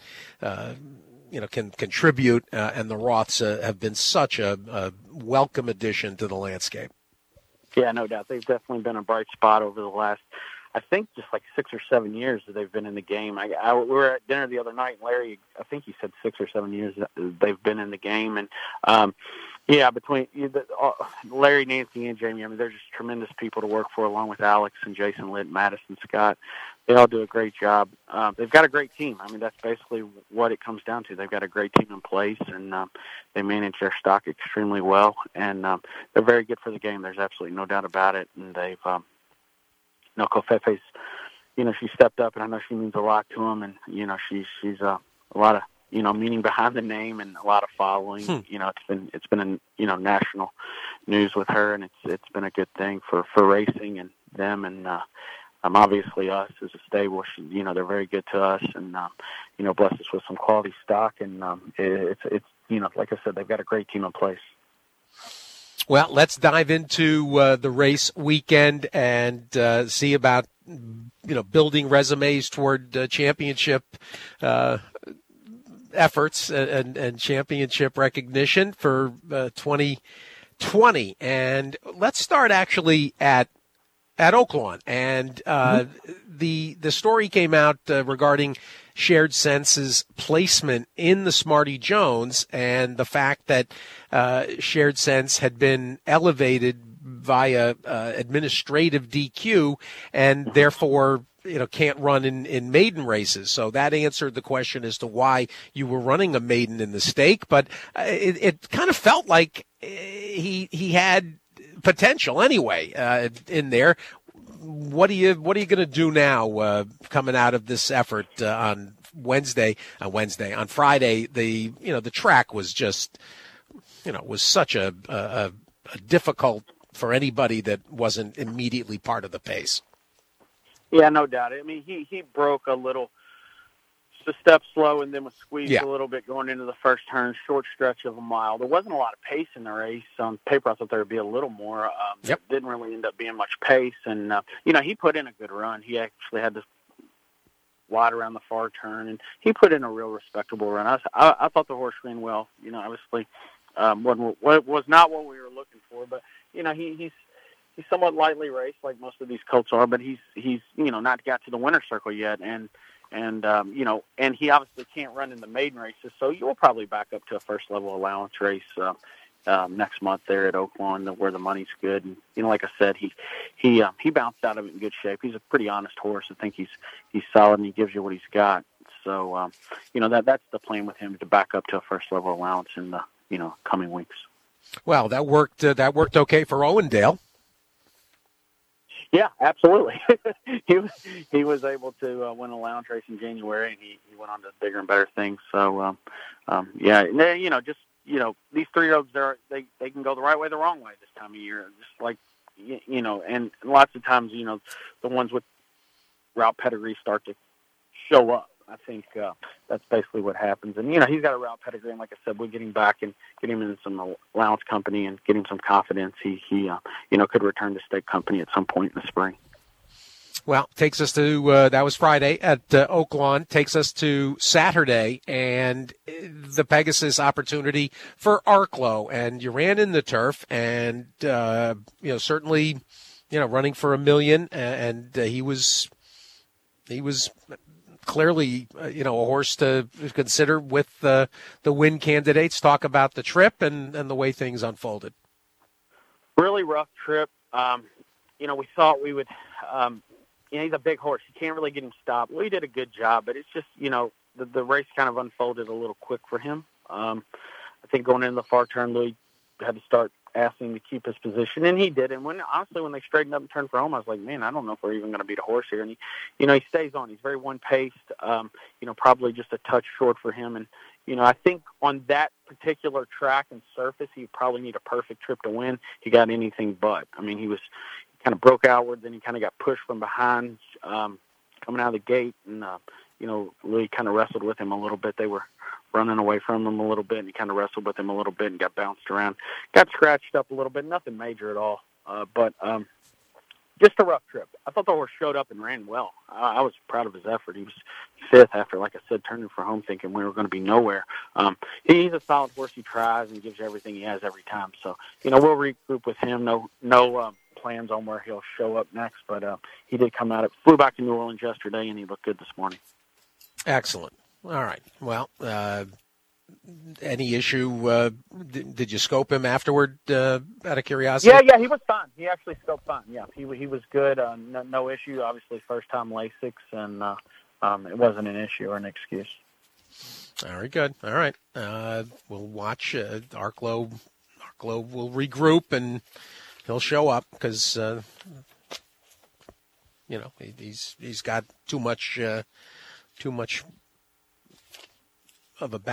contribute, and the Roths have been such a welcome addition to the landscape. Yeah, no doubt. They've definitely been a bright spot over the last, I think, just like 6 or 7 years that they've been in the game. We were at dinner the other night, and Larry, I think he said 6 or 7 years they've been in the game. And, between Larry, Nancy, and Jamie, I mean, they're just tremendous people to work for, along with Alex and Jason Litt, Madison Scott. They all do a great job. They've got a great team. I mean, that's basically what it comes down to. They've got a great team in place, and they manage their stock extremely well. And they're very good for the game. There's absolutely no doubt about it. And they've, Kofefe's, she stepped up, and I know she means a lot to them. And she's a lot of meaning behind the name and a lot of following. It's been national news with her, and it's been a good thing for racing and them, and obviously us as a stable. They're very good to us, and bless us with some quality stock. And it's like I said, they've got a great team in place. Well, let's dive into the race weekend and see about building resumes toward championship efforts and championship recognition for 2020. And let's start actually at Oaklawn. And the story came out regarding Shared Sense's placement in the Smarty Jones, and the fact that Shared Sense had been elevated via administrative DQ and therefore can't run in maiden races. So that answered the question as to why you were running a maiden in the stake, but it kind of felt like he had potential anyway in there. What are you going to do now coming out of this effort on Friday? The track was just was such a difficult for anybody that wasn't immediately part of the pace. Yeah, no doubt. I mean, he broke a little, just a step slow, and then was squeezed a little bit going into the first turn, short stretch of a mile. There wasn't a lot of pace in the race. On paper, I thought there would be a little more. It didn't really end up being much pace. And, he put in a good run. He actually had this wide around the far turn, and he put in a real respectable run. I thought the horse ran well. Obviously, was not what we were looking for, but, he's somewhat lightly raced, like most of these colts are, but he's not got to the winner's circle yet, and he obviously can't run in the maiden races, so you'll probably back up to a first level allowance race next month there at Oaklawn, where the money's good. And like I said, he bounced out of it in good shape. He's a pretty honest horse. I think he's solid, and he gives you what he's got. So that's the plan with him, to back up to a first level allowance in the coming weeks. Well, that worked okay for Owendale. Yeah, absolutely. he was able to win a allowance race in January, and he went on to bigger and better things. So, yeah, and then, these 3-year-olds, they can go the right way, the wrong way this time of year. Just like, and lots of times, the ones with route pedigree start to show up. I think that's basically what happens. And, he's got a route pedigree, and like I said, we'll get him back and get him in some allowance company and get him some confidence. He could return to state company at some point in the spring. Well, takes us to, that was Friday at Oaklawn, takes us to Saturday and the Pegasus opportunity for Arklow. And you ran in the turf and, certainly, running for $1 million. And he was clearly, a horse to consider with the win candidates. Talk about the trip and the way things unfolded. Really rough trip. We thought we would, he's a big horse. You can't really get him stopped. We did a good job, but it's just, the race kind of unfolded a little quick for him. I think going into the far turn, Louis had to start asking him to keep his position, and he did. And when they straightened up and turned for home, I was like, man, I don't know if we're even going to beat a horse here. And he stays on. He's very one-paced, probably just a touch short for him. And, I think on that particular track and surface, he probably need a perfect trip to win. He got anything but. I mean, he kind of broke outward, then he kind of got pushed from behind coming out of the gate. And, Louis kind of wrestled with him a little bit. They were running away from him a little bit, and he kind of wrestled with him a little bit and got bounced around. Got scratched up a little bit, nothing major at all. But just a rough trip. I thought the horse showed up and ran well. I was proud of his effort. He was fifth after, like I said, turning for home thinking we were going to be nowhere. He's a solid horse. He tries and gives you everything he has every time. So, we'll regroup with him. No plans on where he'll show up next, but he did come out. Flew back to New Orleans yesterday, and he looked good this morning. Excellent. All right. Well, any issue? Did you scope him afterward out of curiosity? Yeah, he was fine. He actually scoped fine. Yeah, he was good. No issue. Obviously, first time Lasix, and it wasn't an issue or an excuse. Very good. All right. We'll watch. Arklow will regroup and he'll show up because he's got too much of a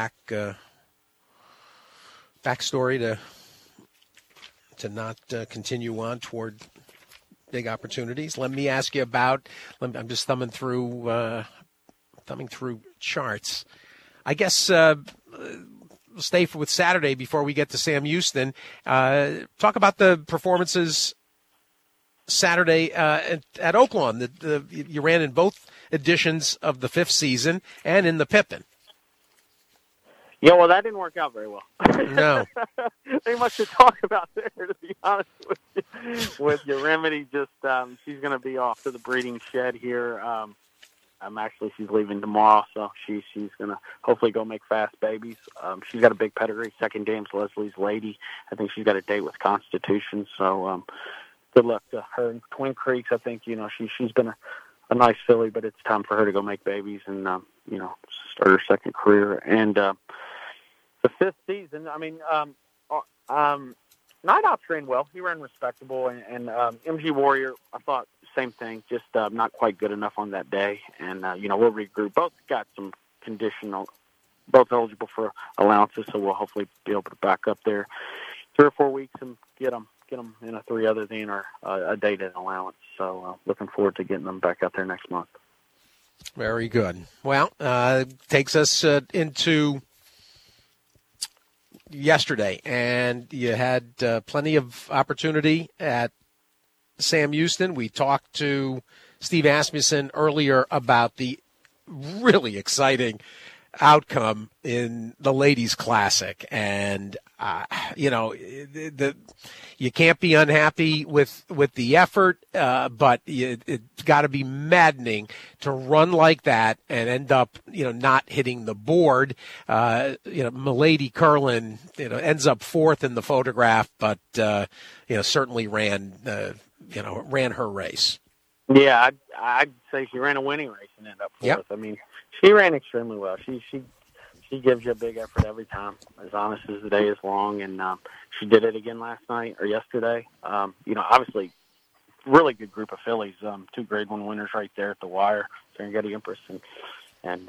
backstory to not continue on toward big opportunities. Let me ask you about. I'm just thumbing through charts. I guess we'll stay with Saturday before we get to Sam Houston. Talk about the performances Saturday at Oaklawn. You ran in both editions of the 5th season and in the Pippin. Yeah, well, that didn't work out very well. No. Ain't much to talk about there, to be honest with you. Remedy just, she's going to be off to the breeding shed here. She's leaving tomorrow, so she's going to hopefully go make fast babies. She's got a big pedigree, second James Leslie's lady. I think she's got a date with Constitution, so good luck to her in Twin Creeks. I think, she's been a nice filly, but it's time for her to go make babies and, start her second career. And the 5th season, Night Ops ran well. He ran respectable. And MG Warrior, I thought same thing, just not quite good enough on that day. And, we'll regroup. Both got some conditional, both eligible for allowances, so we'll hopefully be able to back up there 3 or 4 weeks and get them in a 3 other than or a dated allowance. So looking forward to getting them back out there next month. Very good. Well, takes us into yesterday, and you had plenty of opportunity at Sam Houston. We talked to Steve Asmussen earlier about the really exciting outcome in the Ladies Classic, and you can't be unhappy with the effort, but it's got to be maddening to run like that and end up not hitting the board. Milady Curlin ends up 4th in the photograph, but certainly ran her race. Yeah, I'd say she ran a winning race and ended up 4th. Yep. I mean, she ran extremely well. She gives you a big effort every time, as honest as the day is long, and she did it again last night or yesterday. Obviously really good group of fillies. 2 Grade 1 winners right there at the wire, Serengeti Empress and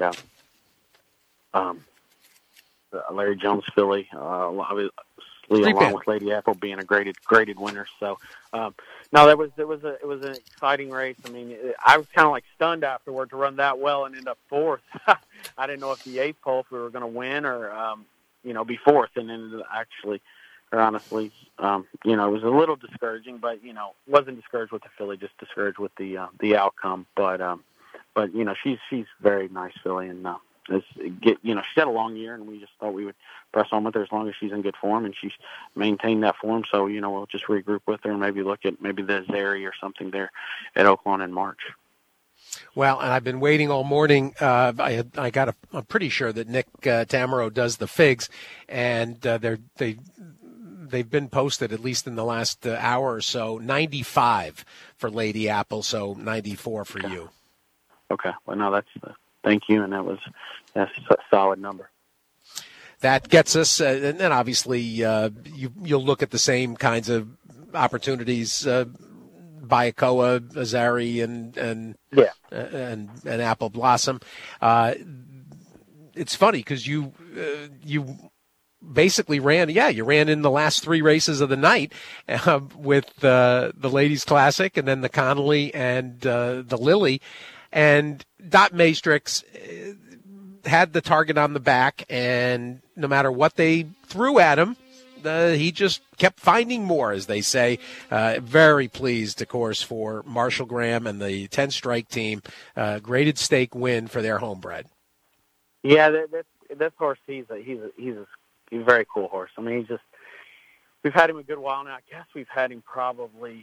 Larry Jones filly, obviously along with Lady Apple being a graded winner. So, no, it was an exciting race. I mean, I was kind of like stunned afterward to run that well and end up 4th. I didn't know if the 8th pole if we were going to win or be 4th, and then actually. Or honestly, it was a little discouraging, but wasn't discouraged with the filly, just discouraged with the outcome. But she's very nice filly, and she's had a long year, and we just thought we would press on with her as long as she's in good form, and she's maintained that form. So we'll just regroup with her and maybe look at the Zeri or something there at Oaklawn in March. Well, and I've been waiting all morning. I'm pretty sure that Nick Tamaro does the figs, and they've been posted, at least in the last hour or so, 95 for Lady Apple, so 94 for you. Okay. Well, no, thank you, and that's a solid number. That gets us, and then obviously you'll look at the same kinds of opportunities, Bayakoa, Azari, and Apple Blossom. It's funny because you basically ran in the last 3 races of the night with the Ladies Classic and then the Connolly and the Lily. And Dot Maestrix had the target on the back, and no matter what they threw at him, he just kept finding more, as they say. Very pleased, of course, for Marshall Graham and the 10 Strike team. Graded stake win for their homebred. Yeah, this horse, he's a very cool horse. I mean, we've had him a good while now. I guess we've had him probably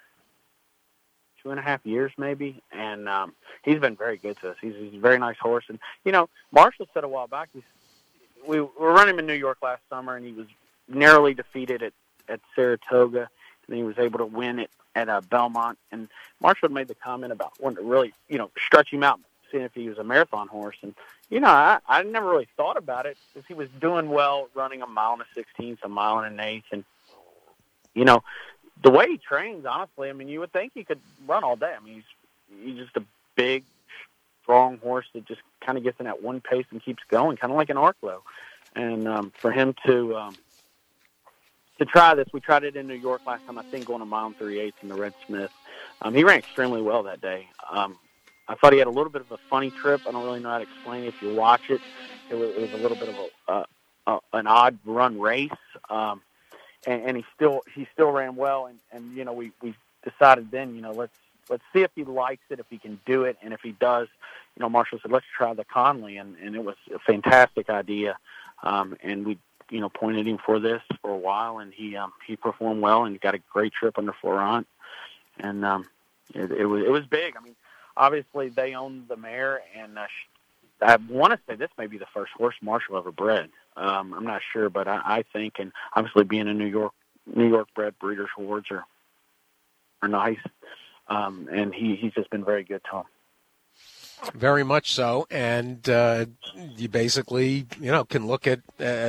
2.5 years maybe, and he's been very good to us. He's a very nice horse. And, Marshall said a while back, we were running him in New York last summer, and he was narrowly defeated at Saratoga, and he was able to win it at Belmont. And Marshall had made the comment about wanting to really, stretch him out, seeing if he was a marathon horse. And, I never really thought about it because he was doing well running 1 mile and a 16th, 1 mile and an eighth. And, the way he trains, honestly, I mean, you would think he could run all day. I mean, he's just a big, strong horse that just kind of gets in that one pace and keeps going, kind of like an Arklow. And for him to try this, we tried it in New York last time, I think, going 1 mile and 3/8 in the Red Smith. He ran extremely well that day. I thought he had a little bit of a funny trip. I don't really know how to explain it. If you watch it, it was a little bit of an odd run race. And he still ran well, and we decided then, let's see if he likes it, if he can do it, and if he does, Marshall said, let's try the Conley, and it was a fantastic idea, and we pointed him for this for a while, and he performed well and got a great trip under Florent, and it was big. I mean, obviously they own the mare, and I want to say this may be the first horse Marshall ever bred. I'm not sure, but I think, and obviously being a New York bred, breeders' awards are nice, and he's just been very good to him. Very much so, and you basically can look at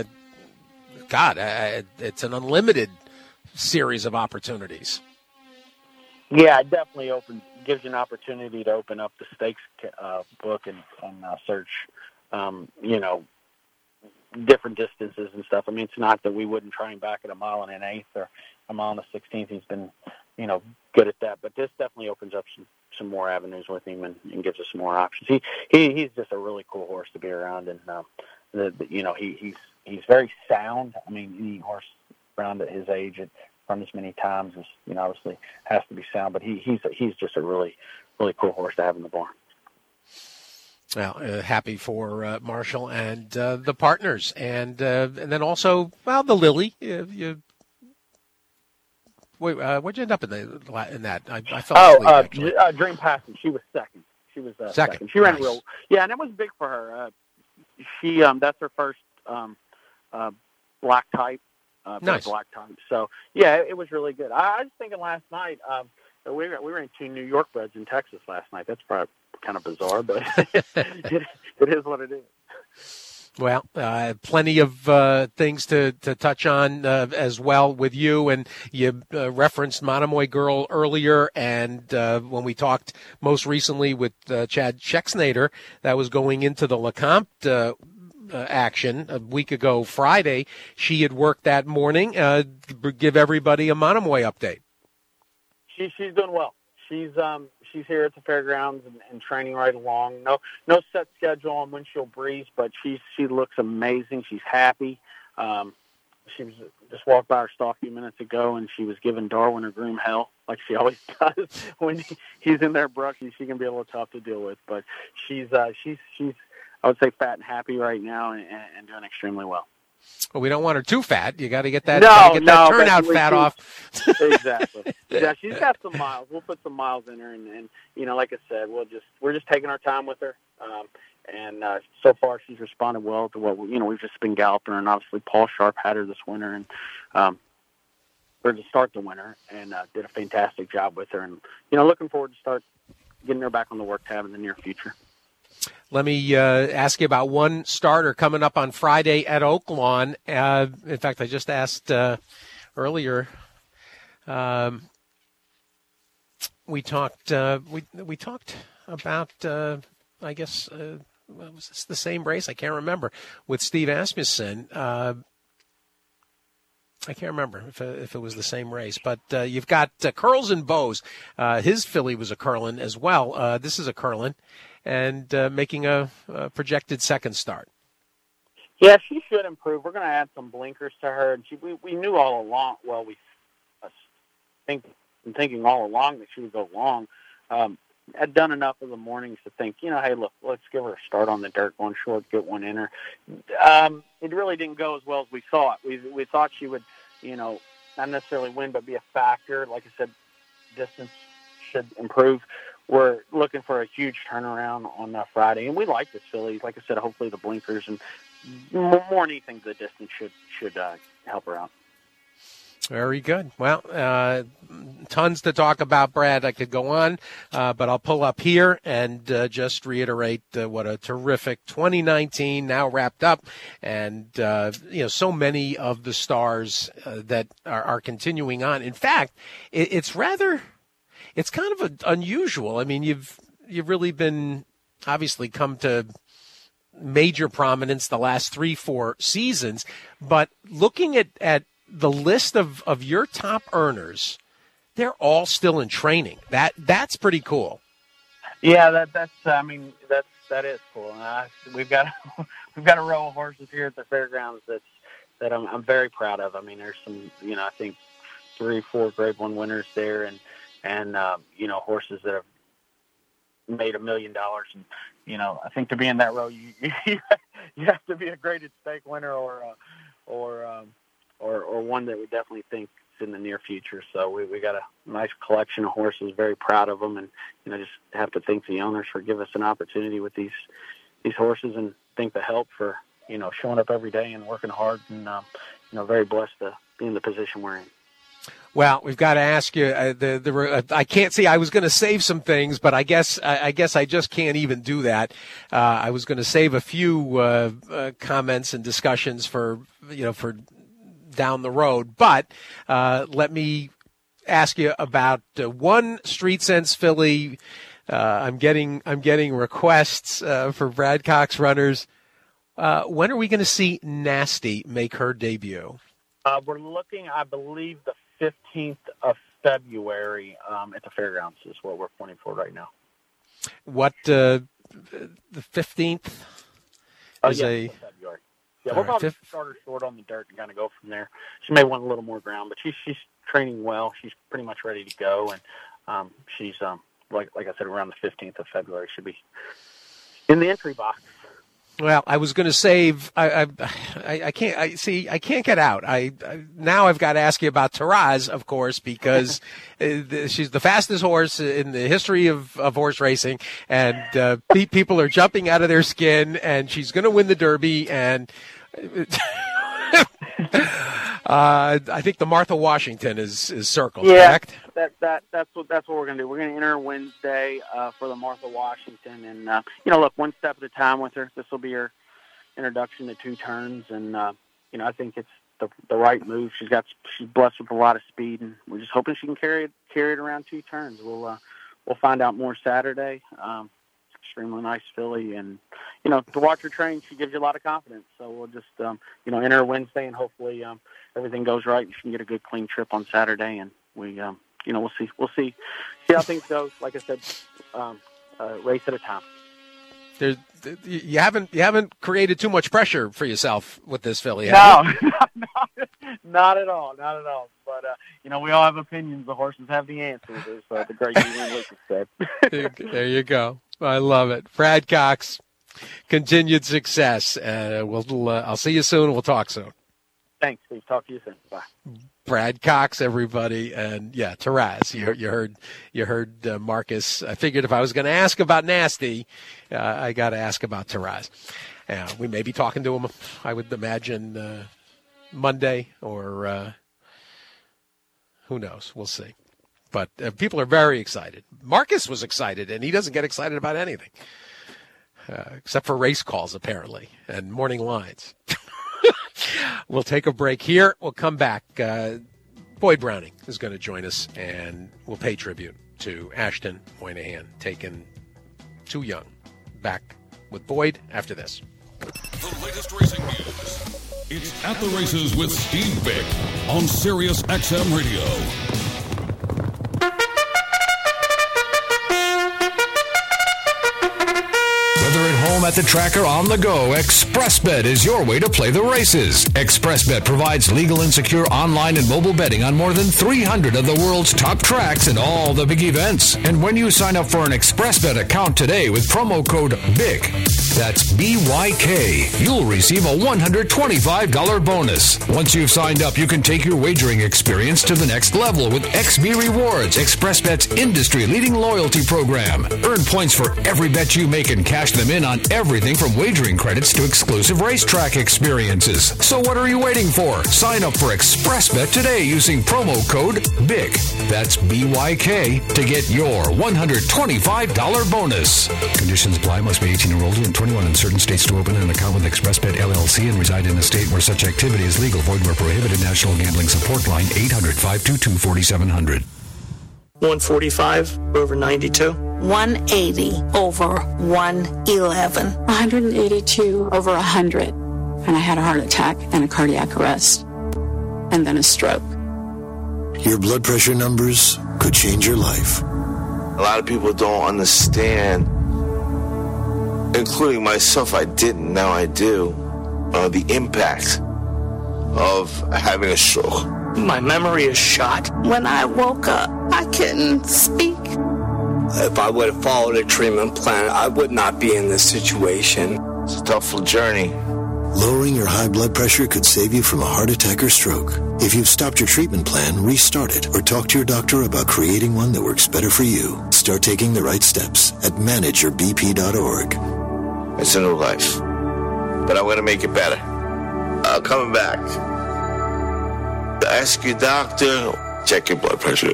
it's an unlimited series of opportunities. Yeah, it definitely gives you an opportunity to open up the stakes book and search, different distances and stuff. I mean, it's not that we wouldn't try him back at 1 mile and an eighth or 1 mile and a 16th. He's been, good at that. But this definitely opens up some more avenues with him and gives us some more options. He's just a really cool horse to be around, and he's very sound. I mean, any horse around at his age and run this many times is, obviously has to be sound. But he's just a really, really cool horse to have in the barn. Well, happy for Marshall and the partners, and then also, well, the Lily. Where'd you end up in that? I fell asleep. Dream Passage. She was second. She was second. She ran real. Yeah, and that was big for her. That's her first black type. Nice. Black type. So yeah, it was really good. I was thinking last night. We ran 2 New York breds in Texas last night. That's probably kind of bizarre, but it is what it is. Well, plenty of things to touch on as well with you. And you referenced Monomoy Girl earlier. And when we talked most recently with Chad Schexnayder, that was going into the LeCompte action a week ago Friday. She had worked that morning. Give everybody a Monomoy update. She's doing well. She's here at the fairgrounds and training right along. No set schedule on when she'll breeze, but she looks amazing. She's happy. She was just walked by her stall a few minutes ago, and she was giving Darwin her groom hell like she always does when he's in there brushing. She can be a little tough to deal with, but she's I would say fat and happy right now and doing extremely well. Well, we don't want her too fat. You got to get that, that turnout fat off. Exactly. Yeah, she's got some miles. We'll put some miles in her, and like I said, we're just taking our time with her. And so far, she's responded well to what we've just been galloping her, and obviously Paul Sharp had her this winter, and we're to start the winter, and did a fantastic job with her, and looking forward to start getting her back on the work tab in the near future. Let me ask you about one starter coming up on Friday at Oaklawn. In fact, I just asked earlier. We talked. We talked about. I guess was this the same race? I can't remember. With Steve Asmussen. I can't remember if it was the same race, but you've got Curls and Bows. His filly was a Curlin as well. This is a Curlin, and making a projected second start. Yeah, she should improve. We're going to add some blinkers to her, and we knew all along. Well, we been thinking all along that she would go long. Had done enough of the mornings to think, hey, look, let's give her a start on the dirt, one short, get one in her. It really didn't go as well as we thought. We thought she would, not necessarily win, but be a factor. Like I said, distance should improve. We're looking for a huge turnaround on Friday, and we like this filly. Like I said, hopefully the blinkers and more than anything, the distance should help her out. Very good. Well, tons to talk about, Brad. I could go on, but I'll pull up here and just reiterate what a terrific 2019 now wrapped up. And, so many of the stars that are continuing on. In fact, it's kind of unusual. I mean, you've really been obviously come to major prominence the last 3-4 seasons, but looking at the list of your top earners, they're all still in training. That's pretty cool. Yeah, that is cool. We've got a row of horses here at the fairgrounds that I'm very proud of. I mean, there's some, I think 3-4 Grade 1 winners there, and horses that have made $1 million. And I think to be in that row, you have to be a graded stake winner or one that we definitely think is in the near future. So we got a nice collection of horses, very proud of them, and just have to thank the owners for giving us an opportunity with these horses, and thank the help for showing up every day and working hard, and very blessed to be in the position we're in. Well, we've got to ask you. I can't see. I was going to save some things, but I guess I just can't even do that. I was going to save a few comments and discussions for down the road, but let me ask you about one Street Sense filly. I'm getting requests for Brad Cox runners. When are we going to see Nasty make her debut? We're looking, I believe, the 15th of February at the fairgrounds is what we're pointing for right now. What the 15th is February. Yeah, we'll probably start her short on the dirt and kind of go from there. She may want a little more ground, but she's training well. She's pretty much ready to go, and she's like I said, around the 15th of February should be in the entry box. Well, I was going to save. I can't. I can't get out. Now I've got to ask you about Taraz, of course, because she's the fastest horse in the history of horse racing, and people are jumping out of their skin. And she's going to win the Derby. And I think the Martha Washington is circled. Correct? That's what we're going to do. We're going to enter Wednesday for the Martha Washington, and look, one step at a time with her. This will be her introduction to 2 turns, and I think it's the right move. She's blessed with a lot of speed, and we're just hoping she can carry it around 2 turns. We'll find out more Saturday. Extremely nice filly, and to watch her train, she gives you a lot of confidence. So we'll just enter her Wednesday, and hopefully everything goes right, and she can get a good clean trip on Saturday, and we'll see how things go. Like I said, race at a time. You haven't created too much pressure for yourself with this filly, have you? Not at all. But we all have opinions. The horses have the answers, as the great Julian Lucas said. There you go. I love it. Brad Cox, continued success. I'll see you soon. We'll talk soon. Thanks, Steve. Talk to you soon. Bye. Brad Cox, everybody, and Taraz. You heard Marcus. I figured if I was going to ask about Nasty, I got to ask about Taraz. We may be talking to him, I would imagine, Monday or who knows? We'll see. But people are very excited. Marcus was excited, and he doesn't get excited about anything except for race calls, apparently, and morning lines. We'll take a break here. We'll come back. Boyd Browning is going to join us, and we'll pay tribute to Ashton Moynihan, taken too young. Back with Boyd after this. The latest racing news. It's At the Races with Steve Bick on Sirius XM Radio. Whether at home, at the track, or on the go, ExpressBet is your way to play the races. ExpressBet provides legal and secure online and mobile betting on more than 300 of the world's top tracks and all the big events. And when you sign up for an ExpressBet account today with promo code BIK, that's BYK, you'll receive a $125 bonus. Once you've signed up, you can take your wagering experience to the next level with XB Rewards, ExpressBet's industry-leading loyalty program. Earn points for every bet you make and cash them in on everything from wagering credits to exclusive racetrack experiences. So what are you waiting for? Sign up for ExpressBet today using promo code BIK. That's BYK to get your $125 bonus. Conditions apply. Must be 18 or older and 21 in certain states to open an account with ExpressBet LLC and reside in a state where such activity is legal. Void where prohibited. National Gambling Support Line 800-522-4700. 145 over 92. 180 over 111. 182 over 100. And I had a heart attack and a cardiac arrest. And then a stroke. Your blood pressure numbers could change your life. A lot of people don't understand, including myself, I didn't, now I do, the impact of having a stroke. My memory is shot. When I woke up, I couldn't speak. If I would have followed a treatment plan, I would not be in this situation. It's a tough journey. Lowering your high blood pressure could save you from a heart attack or stroke. If you've stopped your treatment plan, restart it or talk to your doctor about creating one that works better for you. Start taking the right steps at manageyourbp.org. It's a new life, but I'm going to make it better. Coming back. Ask your doctor, check your blood pressure.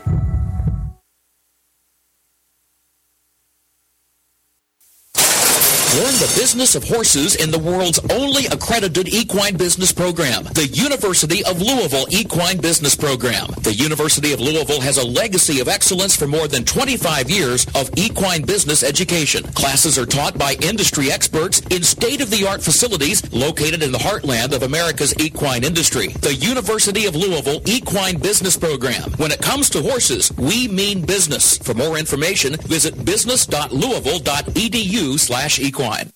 Learn the business of horses in the world's only accredited equine business program, the University of Louisville Equine Business Program. The University of Louisville has a legacy of excellence for more than 25 years of equine business education. Classes are taught by industry experts in state-of-the-art facilities located in the heartland of America's equine industry. The University of Louisville Equine Business Program. When it comes to horses, we mean business. For more information, visit business.louisville.edu/equine.